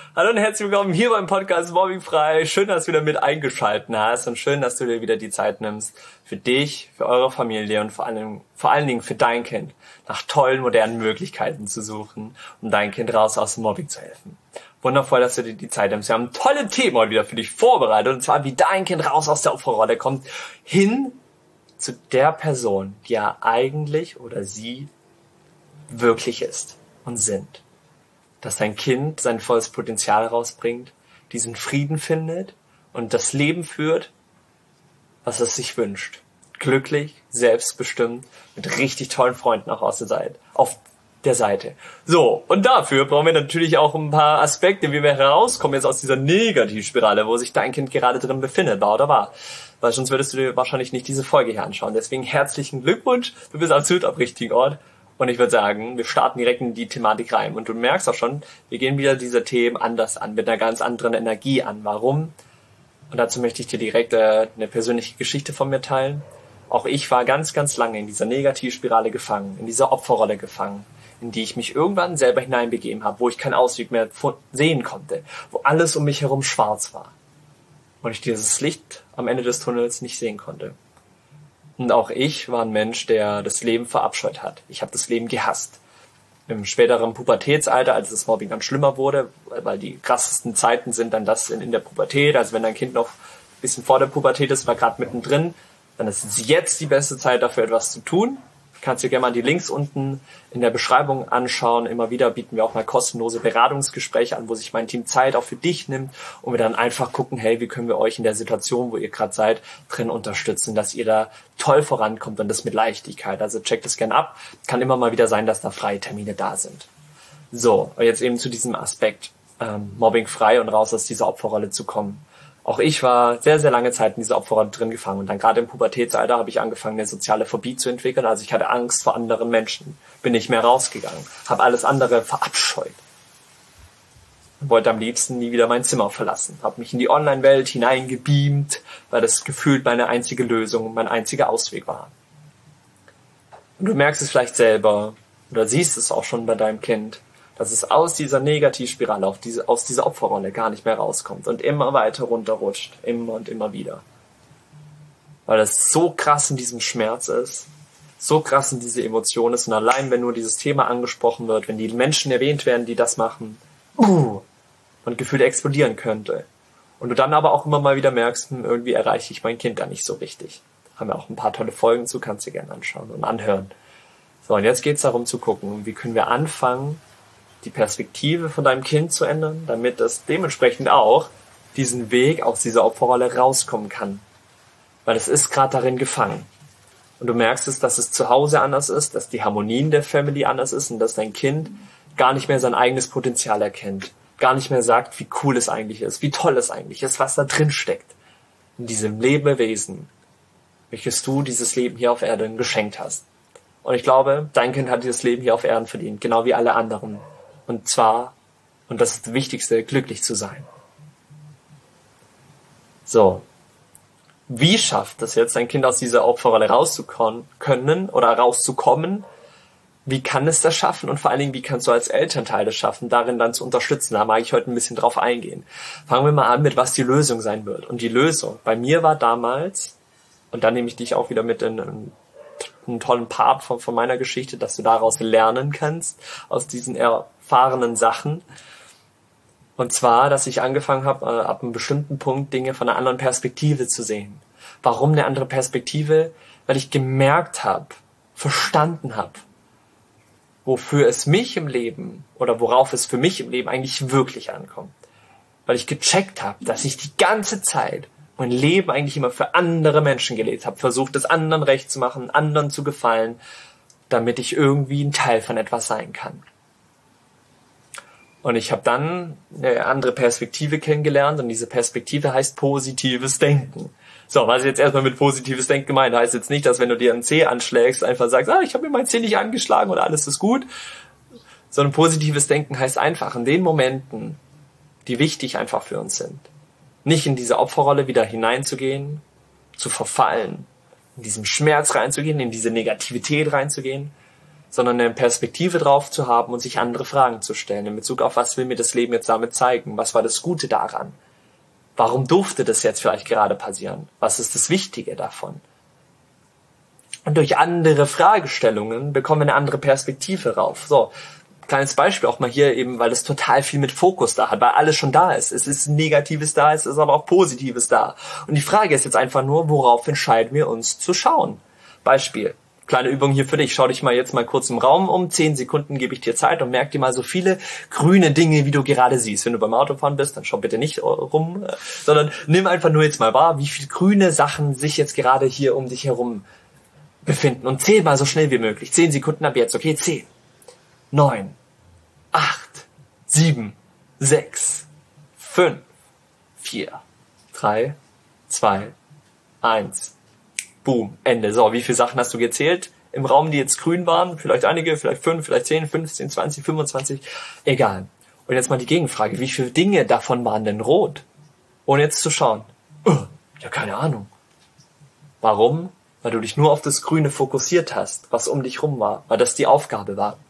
Hallo und herzlich willkommen hier beim Podcast Mobbing frei. Schön, dass du wieder mit eingeschaltet hast und schön, dass du dir wieder die Zeit nimmst für dich, für eure Familie und vor allen Dingen für dein Kind nach tollen, modernen Möglichkeiten zu suchen, um dein Kind raus aus dem Mobbing zu helfen. Wundervoll, dass du dir die Zeit nimmst. Wir haben tolle Themen heute wieder für dich vorbereitet und zwar, wie dein Kind raus aus der Opferrolle kommt, hin zu der Person, die er eigentlich oder sie wirklich ist und sind. Dass dein Kind sein volles Potenzial rausbringt, diesen Frieden findet und das Leben führt, was es sich wünscht. Glücklich, selbstbestimmt, mit richtig tollen Freunden auch auf der Seite. So, und dafür brauchen wir natürlich auch ein paar Aspekte, wie wir herauskommen jetzt aus dieser Negativspirale, wo sich dein Kind gerade drin befindet, wahr oder wahr. Weil sonst würdest du dir wahrscheinlich nicht diese Folge hier anschauen. Deswegen herzlichen Glückwunsch, du bist absolut am richtigen Ort. Und ich würde sagen, wir starten direkt in die Thematik rein. Und du merkst auch schon, wir gehen wieder diese Themen anders an, mit einer ganz anderen Energie an. Warum? Und dazu möchte ich dir direkt eine persönliche Geschichte von mir teilen. Auch ich war ganz, ganz lange in dieser Negativspirale gefangen, in dieser Opferrolle gefangen, in die ich mich irgendwann selber hineinbegeben habe, wo ich keinen Ausweg mehr sehen konnte, wo alles um mich herum schwarz war. Und ich dieses Licht am Ende des Tunnels nicht sehen konnte. Und auch ich war ein Mensch, der das Leben verabscheut hat. Ich habe das Leben gehasst. Im späteren Pubertätsalter, als das Mobbing dann schlimmer wurde, weil die krassesten Zeiten sind dann das in der Pubertät, also wenn dein Kind noch ein bisschen vor der Pubertät ist, war gerade mittendrin, dann ist es jetzt die beste Zeit dafür, etwas zu tun. Kannst dir gerne mal die Links unten in der Beschreibung anschauen. Immer wieder bieten wir auch mal kostenlose Beratungsgespräche an, wo sich mein Team Zeit auch für dich nimmt und wir dann einfach gucken, hey, wie können wir euch in der Situation, wo ihr gerade seid, drin unterstützen, dass ihr da toll vorankommt und das mit Leichtigkeit. Also checkt das gerne ab. Kann immer mal wieder sein, dass da freie Termine da sind. So, jetzt eben zu diesem Aspekt, Mobbing frei und raus aus dieser Opferrolle zu kommen. Auch ich war sehr, sehr lange Zeit in dieser Opferrolle drin gefangen. Und dann gerade im Pubertätsalter habe ich angefangen, eine soziale Phobie zu entwickeln. Also ich hatte Angst vor anderen Menschen. Bin nicht mehr rausgegangen. Habe alles andere verabscheut. Und wollte am liebsten nie wieder mein Zimmer verlassen. Habe mich in die Online-Welt hineingebeamt, weil das gefühlt meine einzige Lösung und mein einziger Ausweg war. Und du merkst es vielleicht selber oder siehst es auch schon bei deinem Kind, dass es aus dieser Negativspirale, aus dieser Opferrolle gar nicht mehr rauskommt und immer weiter runterrutscht, immer und immer wieder. Weil es so krass in diesem Schmerz ist, so krass in diese Emotion ist und allein, wenn nur dieses Thema angesprochen wird, wenn die Menschen erwähnt werden, die das machen, und gefühlt explodieren könnte. Und du dann aber auch immer mal wieder merkst, irgendwie erreiche ich mein Kind da nicht so richtig. Haben wir auch ein paar tolle Folgen zu, kannst du gerne anschauen und anhören. So, und jetzt geht es darum zu gucken, wie können wir anfangen, die Perspektive von deinem Kind zu ändern, damit es dementsprechend auch diesen Weg aus dieser Opferrolle rauskommen kann. Weil es ist gerade darin gefangen. Und du merkst es, dass es zu Hause anders ist, dass die Harmonien der Family anders ist und dass dein Kind gar nicht mehr sein eigenes Potenzial erkennt. Gar nicht mehr sagt, wie cool es eigentlich ist, wie toll es eigentlich ist, was da drin steckt. In diesem Lebewesen, welches du dieses Leben hier auf Erden geschenkt hast. Und ich glaube, dein Kind hat dieses Leben hier auf Erden verdient, genau wie alle anderen. Und zwar, und das ist das Wichtigste, glücklich zu sein. So. Wie schafft es jetzt, ein Kind aus dieser Opferrolle rauszukommen? Wie kann es das schaffen? Und vor allen Dingen, wie kannst du als Elternteil das schaffen, darin dann zu unterstützen? Da mag ich heute ein bisschen drauf eingehen. Fangen wir mal an mit, was die Lösung sein wird. Und die Lösung bei mir war damals, und da nehme ich dich auch wieder mit in einen tollen Part von meiner Geschichte, dass du daraus lernen kannst, aus diesen erfahrenen Sachen. Und zwar, dass ich angefangen habe, ab einem bestimmten Punkt Dinge von einer anderen Perspektive zu sehen. Warum eine andere Perspektive? Weil ich gemerkt habe, verstanden habe, wofür es mich im Leben oder worauf es für mich im Leben eigentlich wirklich ankommt. Weil ich gecheckt habe, dass ich die ganze Zeit mein Leben eigentlich immer für andere Menschen gelebt habe, versucht es anderen recht zu machen, anderen zu gefallen, damit ich irgendwie ein Teil von etwas sein kann. Und ich habe dann eine andere Perspektive kennengelernt und diese Perspektive heißt positives Denken. So, was ist jetzt erstmal mit positives Denken gemeint? Heißt jetzt nicht, dass wenn du dir einen Zeh anschlägst, einfach sagst, ich habe mir mein Zeh nicht angeschlagen oder alles ist gut. Sondern positives Denken heißt einfach in den Momenten, die wichtig einfach für uns sind, nicht in diese Opferrolle wieder hineinzugehen, zu verfallen, in diesen Schmerz reinzugehen, in diese Negativität reinzugehen, sondern eine Perspektive drauf zu haben und sich andere Fragen zu stellen in Bezug auf, was will mir das Leben jetzt damit zeigen? Was war das Gute daran? Warum durfte das jetzt vielleicht gerade passieren? Was ist das Wichtige davon? Und durch andere Fragestellungen bekommen wir eine andere Perspektive rauf. So, kleines Beispiel auch mal hier eben, weil es total viel mit Fokus da hat, weil alles schon da ist. Es ist Negatives da, es ist aber auch Positives da. Und die Frage ist jetzt einfach nur, worauf entscheiden wir uns zu schauen? Beispiel. Kleine Übung hier für dich. Schau dich mal jetzt mal kurz im Raum um. 10 Sekunden gebe ich dir Zeit und merk dir mal so viele grüne Dinge, wie du gerade siehst. Wenn du beim Autofahren bist, dann schau bitte nicht rum, sondern nimm einfach nur jetzt mal wahr, wie viele grüne Sachen sich jetzt gerade hier um dich herum befinden. Und zähl mal so schnell wie möglich. 10 Sekunden ab jetzt, okay? 10, 9, 8, 7, 6, 5, 4, 3, 2, 1. Boom, Ende. So, wie viele Sachen hast du gezählt im Raum, die jetzt grün waren? Vielleicht einige, vielleicht 5, vielleicht 10, 15, 20, 25. Egal. Und jetzt mal die Gegenfrage. Wie viele Dinge davon waren denn rot? Ohne jetzt zu schauen. Ja, keine Ahnung. Warum? Weil du dich nur auf das Grüne fokussiert hast, was um dich rum war, weil das die Aufgabe war.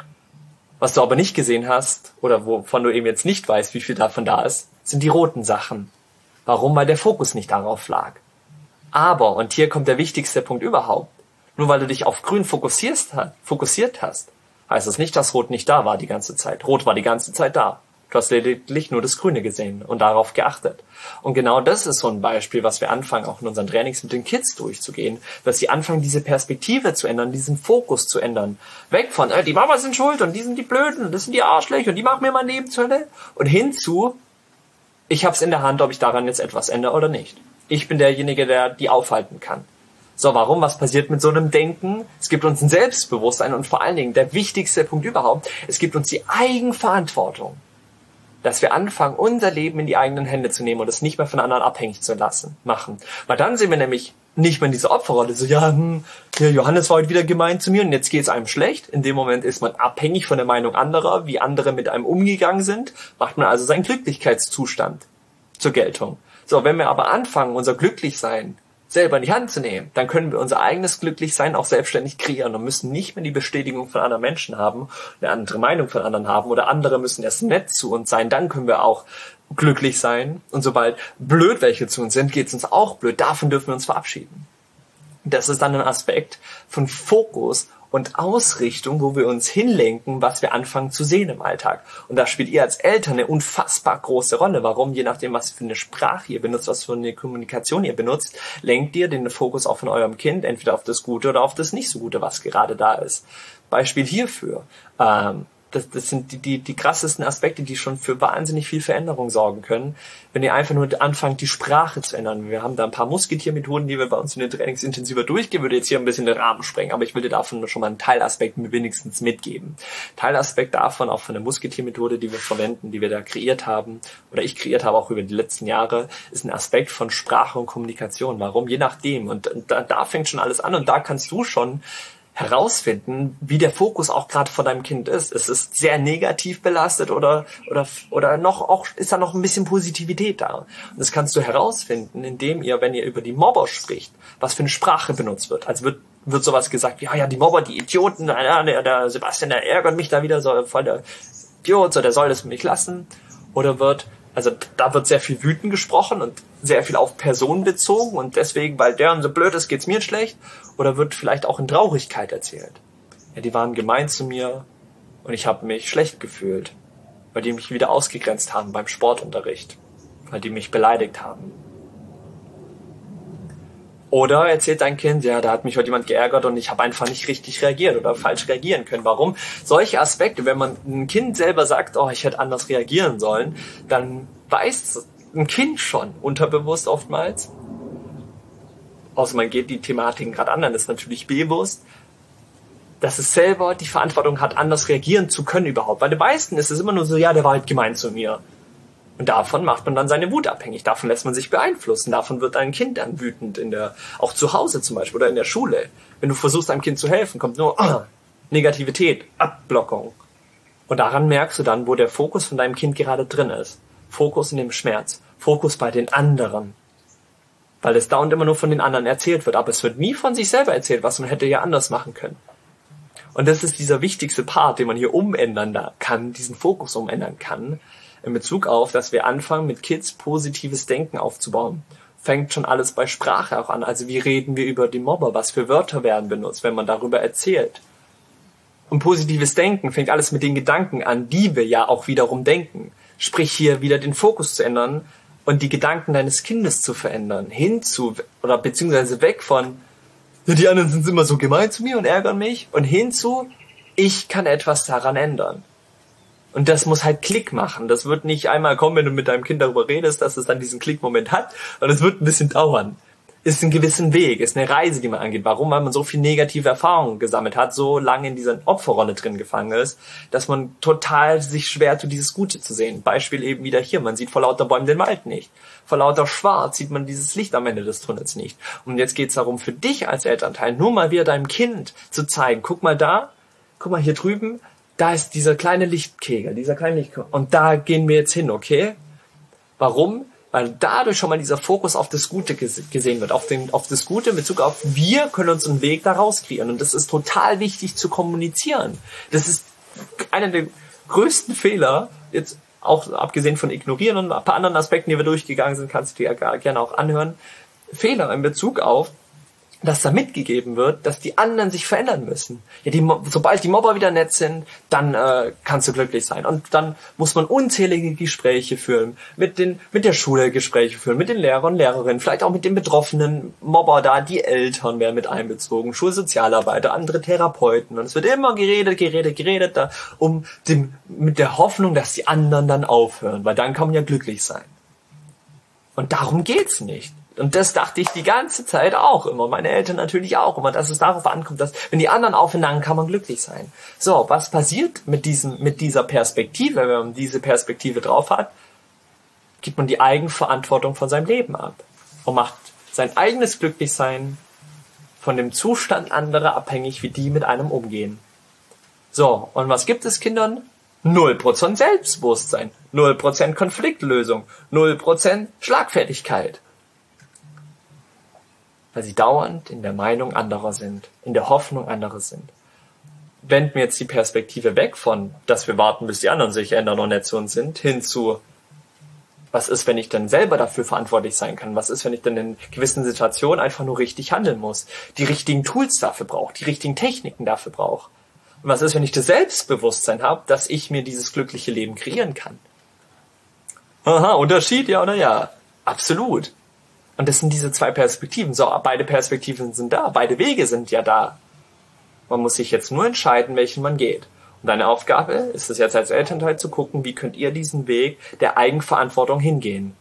Was du aber nicht gesehen hast, oder wovon du eben jetzt nicht weißt, wie viel davon da ist, sind die roten Sachen. Warum? Weil der Fokus nicht darauf lag. Aber, und hier kommt der wichtigste Punkt überhaupt, nur weil du dich auf Grün fokussiert hast, heißt das nicht, dass Rot nicht da war die ganze Zeit. Rot war die ganze Zeit da. Du hast lediglich nur das Grüne gesehen und darauf geachtet. Und genau das ist so ein Beispiel, was wir anfangen, auch in unseren Trainings mit den Kids durchzugehen, dass sie anfangen, diese Perspektive zu ändern, diesen Fokus zu ändern. Weg von, die Mama sind schuld und die sind die Blöden und das sind die Arschlöcher und die machen mir mein Leben zur Hölle. Und hinzu, ich hab's in der Hand, ob ich daran jetzt etwas ändere oder nicht. Ich bin derjenige, der die aufhalten kann. So, warum? Was passiert mit so einem Denken? Es gibt uns ein Selbstbewusstsein und vor allen Dingen, der wichtigste Punkt überhaupt, es gibt uns die Eigenverantwortung, dass wir anfangen, unser Leben in die eigenen Hände zu nehmen und es nicht mehr von anderen abhängig zu machen. Weil dann sind wir nämlich nicht mehr in dieser Opferrolle, so, Johannes war heute wieder gemein zu mir und jetzt geht's einem schlecht. In dem Moment ist man abhängig von der Meinung anderer, wie andere mit einem umgegangen sind, macht man also seinen Glücklichkeitszustand zur Geltung. So, wenn wir aber anfangen, unser Glücklichsein selber in die Hand zu nehmen, dann können wir unser eigenes Glücklichsein auch selbstständig kreieren und müssen nicht mehr die Bestätigung von anderen Menschen haben, eine andere Meinung von anderen haben oder andere müssen erst nett zu uns sein, dann können wir auch glücklich sein. Und sobald blöd welche zu uns sind, geht's uns auch blöd. Davon dürfen wir uns verabschieden. Das ist dann ein Aspekt von Fokus und Ausrichtung, wo wir uns hinlenken, was wir anfangen zu sehen im Alltag. Und da spielt ihr als Eltern eine unfassbar große Rolle. Warum? Je nachdem, was für eine Sprache ihr benutzt, was für eine Kommunikation ihr benutzt, lenkt ihr den Fokus auch von eurem Kind entweder auf das Gute oder auf das nicht so Gute, was gerade da ist. Beispiel hierfür. Das sind die krassesten Aspekte, die schon für wahnsinnig viel Veränderung sorgen können, wenn ihr einfach nur anfangt, die Sprache zu ändern. Wir haben da ein paar Musketiermethoden, die wir bei uns in den Trainings intensiver durchgehen. Würde jetzt hier ein bisschen den Rahmen sprengen, aber ich will dir davon schon mal einen Teilaspekt wenigstens mitgeben. Teilaspekt davon, auch von der Musketiermethode, die wir verwenden, die wir da kreiert haben, oder ich kreiert habe auch über die letzten Jahre, ist ein Aspekt von Sprache und Kommunikation. Warum? Je nachdem. Und da fängt schon alles an und da kannst du schon herausfinden, wie der Fokus auch gerade von deinem Kind ist. Es ist sehr negativ belastet oder noch auch ist da noch ein bisschen Positivität da. Und das kannst du herausfinden, indem ihr, wenn ihr über die Mobber spricht, was für eine Sprache benutzt wird. Also wird sowas gesagt, ja, die Mobber, die Idioten, der Sebastian, der ärgert mich da wieder, so voll der Idiot, so der soll das mich lassen. Oder da wird sehr viel wütend gesprochen und sehr viel auf Personen bezogen und deswegen, weil der so blöd ist, geht's mir schlecht. Oder wird vielleicht auch in Traurigkeit erzählt. Ja, die waren gemein zu mir und ich habe mich schlecht gefühlt, weil die mich wieder ausgegrenzt haben beim Sportunterricht, weil die mich beleidigt haben. Oder erzählt dein Kind, ja, da hat mich heute jemand geärgert und ich habe einfach nicht richtig reagiert oder falsch reagieren können. Warum? Solche Aspekte, wenn man ein Kind selber sagt, ich hätte anders reagieren sollen, dann weiß ein Kind schon unterbewusst oftmals, außer man geht die Thematiken gerade an, dann ist natürlich bewusst, dass es selber die Verantwortung hat, anders reagieren zu können überhaupt. Bei den meisten ist es immer nur so, ja, der war halt gemein zu mir. Und davon macht man dann seine Wut abhängig. Davon lässt man sich beeinflussen. Davon wird ein Kind dann wütend auch zu Hause zum Beispiel oder in der Schule. Wenn du versuchst, einem Kind zu helfen, kommt nur Negativität, Abblockung. Und daran merkst du dann, wo der Fokus von deinem Kind gerade drin ist. Fokus in dem Schmerz. Fokus bei den anderen. Weil es dauernd immer nur von den anderen erzählt wird. Aber es wird nie von sich selber erzählt, was man hätte ja anders machen können. Und das ist dieser wichtigste Part, den man hier umändern kann, diesen Fokus umändern kann, in Bezug auf, dass wir anfangen, mit Kids positives Denken aufzubauen. Fängt schon alles bei Sprache auch an. Also wie reden wir über den Mobber? Was für Wörter werden benutzt, wenn man darüber erzählt? Und positives Denken fängt alles mit den Gedanken an, die wir ja auch wiederum denken. Sprich hier wieder den Fokus zu ändern und die Gedanken deines Kindes zu verändern. Hinzu, oder beziehungsweise weg von, ja, die anderen sind immer so gemein zu mir und ärgern mich, und hinzu, ich kann etwas daran ändern. Und das muss halt Klick machen. Das wird nicht einmal kommen, wenn du mit deinem Kind darüber redest, dass es dann diesen Klickmoment hat. Und es wird ein bisschen dauern. Ist ein gewissen Weg, ist eine Reise, die man angeht. Warum? Weil man so viel negative Erfahrungen gesammelt hat, so lange in dieser Opferrolle drin gefangen ist, dass man total sich schwer tut, dieses Gute zu sehen. Beispiel eben wieder hier. Man sieht vor lauter Bäumen den Wald nicht. Vor lauter Schwarz sieht man dieses Licht am Ende des Tunnels nicht. Und jetzt geht es darum, für dich als Elternteil nur mal wieder deinem Kind zu zeigen, guck mal da, guck mal hier drüben, da ist dieser kleine Lichtkegel, und da gehen wir jetzt hin, okay? Warum? Weil dadurch schon mal dieser Fokus auf das Gute gesehen wird, auf das Gute in Bezug auf, wir können uns einen Weg da rauskreieren. Und das ist total wichtig zu kommunizieren. Das ist einer der größten Fehler, jetzt auch abgesehen von Ignorieren und ein paar anderen Aspekten, die wir durchgegangen sind, kannst du dir ja gerne auch anhören. Fehler in Bezug auf, dass da mitgegeben wird, dass die anderen sich verändern müssen. Ja, sobald die Mobber wieder nett sind, dann kannst du glücklich sein. Und dann muss man unzählige Gespräche führen, mit der Schule Gespräche führen, mit den Lehrern und Lehrerinnen, vielleicht auch mit den betroffenen Mobber da, die Eltern werden mit einbezogen, Schulsozialarbeiter, andere Therapeuten. Und es wird immer geredet, da, mit der Hoffnung, dass die anderen dann aufhören, weil dann kann man ja glücklich sein. Und darum geht's nicht. Und das dachte ich die ganze Zeit auch immer, meine Eltern natürlich auch immer, dass es darauf ankommt, dass wenn die anderen aufhören, dann kann man glücklich sein. So, was passiert mit dieser Perspektive, wenn man diese Perspektive drauf hat? Gibt man die Eigenverantwortung von seinem Leben ab und macht sein eigenes Glücklichsein von dem Zustand anderer abhängig, wie die mit einem umgehen. So, und was gibt es Kindern? 0% Selbstbewusstsein, 0% Konfliktlösung, 0% Schlagfertigkeit. Weil sie dauernd in der Meinung anderer sind, in der Hoffnung anderer sind. Wenden wir jetzt die Perspektive weg von, dass wir warten, bis die anderen sich ändern und nett zu uns sind, hin zu, was ist, wenn ich dann selber dafür verantwortlich sein kann? Was ist, wenn ich dann in gewissen Situationen einfach nur richtig handeln muss? Die richtigen Tools dafür brauche, die richtigen Techniken dafür brauche. Und was ist, wenn ich das Selbstbewusstsein habe, dass ich mir dieses glückliche Leben kreieren kann? Aha, Unterschied, ja oder ja? Absolut. Und das sind diese zwei Perspektiven. So, beide Perspektiven sind da, beide Wege sind ja da. Man muss sich jetzt nur entscheiden, welchen man geht. Und deine Aufgabe ist es jetzt als Elternteil zu gucken, wie könnt ihr diesen Weg der Eigenverantwortung hingehen.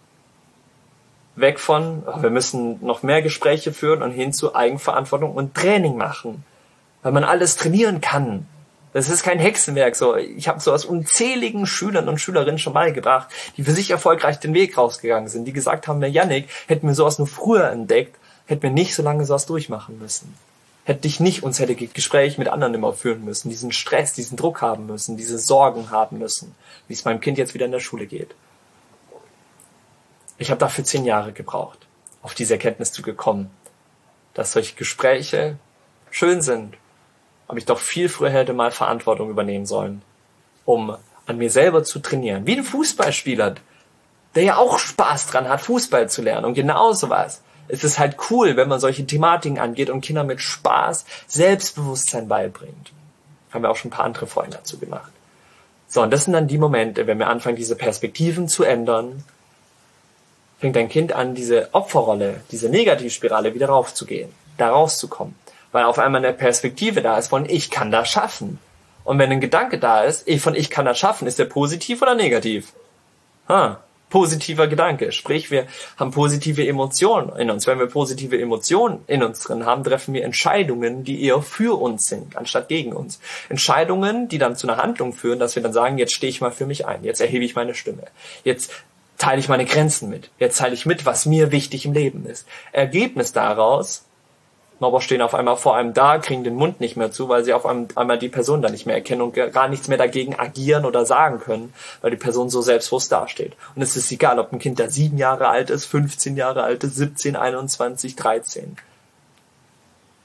Weg von, wir müssen noch mehr Gespräche führen, und hin zu Eigenverantwortung und Training machen. Weil man alles trainieren kann. Das ist kein Hexenwerk. So, ich habe so aus unzähligen Schülern und Schülerinnen schon beigebracht, die für sich erfolgreich den Weg rausgegangen sind, die gesagt haben, Yannick, hätten wir sowas nur früher entdeckt, hätten wir nicht so lange sowas durchmachen müssen. Hätte ich nicht unzählige Gespräche mit anderen immer führen müssen, diesen Stress, diesen Druck haben müssen, diese Sorgen haben müssen, wie es meinem Kind jetzt wieder in der Schule geht. Ich habe dafür 10 Jahre gebraucht, auf diese Erkenntnis zu kommen, dass solche Gespräche schön sind, aber ich doch viel früher hätte mal Verantwortung übernehmen sollen, um an mir selber zu trainieren. Wie ein Fußballspieler, der ja auch Spaß dran hat, Fußball zu lernen. Und genau sowas. Es ist halt cool, wenn man solche Thematiken angeht und Kindern mit Spaß Selbstbewusstsein beibringt. Haben wir auch schon ein paar andere Folgen dazu gemacht. So, und das sind dann die Momente, wenn wir anfangen, diese Perspektiven zu ändern, fängt dein Kind an, diese Opferrolle, diese Negativspirale wieder raufzugehen, da rauszukommen. Weil auf einmal eine Perspektive da ist von ich kann das schaffen. Und wenn ein Gedanke da ist, von ich kann das schaffen, ist der positiv oder negativ? Positiver Gedanke. Sprich, wir haben positive Emotionen in uns. Wenn wir positive Emotionen in uns drin haben, treffen wir Entscheidungen, die eher für uns sind, anstatt gegen uns. Entscheidungen, die dann zu einer Handlung führen, dass wir dann sagen, jetzt stehe ich mal für mich ein, jetzt erhebe ich meine Stimme, jetzt teile ich meine Grenzen mit, jetzt teile ich mit, was mir wichtig im Leben ist. Ergebnis daraus, Mobber stehen auf einmal vor einem da, kriegen den Mund nicht mehr zu, weil sie auf einmal die Person dann nicht mehr erkennen und gar nichts mehr dagegen agieren oder sagen können, weil die Person so selbstbewusst dasteht. Und es ist egal, ob ein Kind da 7 Jahre alt ist, 15 Jahre alt ist, 17, 21, 13.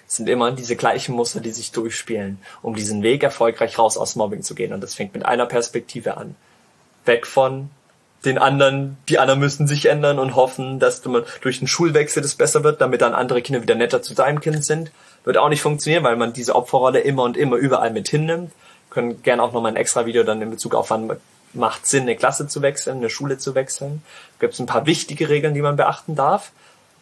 Es sind immer diese gleichen Muster, die sich durchspielen, um diesen Weg erfolgreich raus aus Mobbing zu gehen. Und das fängt mit einer Perspektive an. Weg von den anderen, die anderen müssen sich ändern und hoffen, dass du durch einen Schulwechsel das besser wird, damit dann andere Kinder wieder netter zu deinem Kind sind. Wird auch nicht funktionieren, weil man diese Opferrolle immer und immer überall mit hinnimmt. Können gerne auch nochmal ein extra Video dann in Bezug auf wann macht Sinn, eine Klasse zu wechseln, eine Schule zu wechseln. Gibt es ein paar wichtige Regeln, die man beachten darf.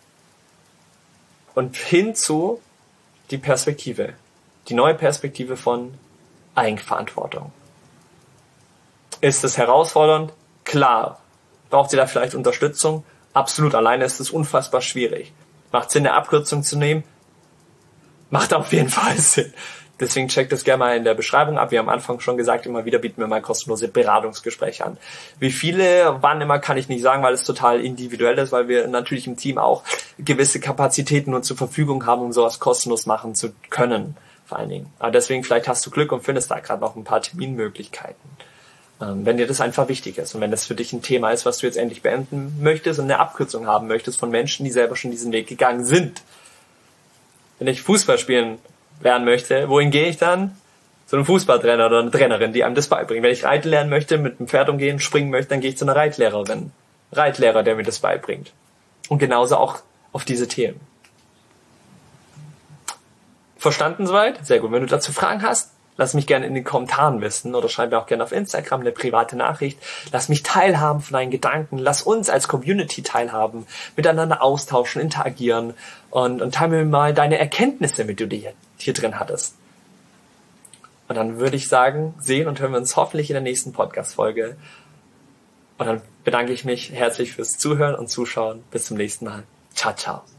Und hinzu die Perspektive. Die neue Perspektive von Eigenverantwortung. Ist es herausfordernd? Klar. Braucht ihr da vielleicht Unterstützung? Absolut. Alleine ist es unfassbar schwierig. Macht Sinn, eine Abkürzung zu nehmen? Macht auf jeden Fall Sinn. Deswegen checkt das gerne mal in der Beschreibung ab. Wir haben am Anfang schon gesagt, immer wieder bieten wir mal kostenlose Beratungsgespräche an. Wie viele, wann immer, kann ich nicht sagen, weil es total individuell ist, weil wir natürlich im Team auch gewisse Kapazitäten nur zur Verfügung haben, um sowas kostenlos machen zu können, vor allen Dingen. Aber deswegen, vielleicht hast du Glück und findest da gerade noch ein paar Terminmöglichkeiten. Wenn dir das einfach wichtig ist und wenn das für dich ein Thema ist, was du jetzt endlich beenden möchtest und eine Abkürzung haben möchtest von Menschen, die selber schon diesen Weg gegangen sind. Wenn ich Fußball spielen lernen möchte, wohin gehe ich dann? Zu einem Fußballtrainer oder einer Trainerin, die einem das beibringen. Wenn ich reiten lernen möchte, mit dem Pferd umgehen, springen möchte, dann gehe ich zu einer Reitlehrer, der mir das beibringt. Und genauso auch auf diese Themen. Verstanden soweit? Sehr gut. Wenn du dazu Fragen hast, lass mich gerne in den Kommentaren wissen oder schreib mir auch gerne auf Instagram eine private Nachricht. Lass mich teilhaben von deinen Gedanken. Lass uns als Community teilhaben, miteinander austauschen, interagieren und teile mir mal deine Erkenntnisse, mit denen du hier drin hattest. Und dann würde ich sagen, sehen und hören wir uns hoffentlich in der nächsten Podcast-Folge. Und dann bedanke ich mich herzlich fürs Zuhören und Zuschauen. Bis zum nächsten Mal. Ciao, ciao.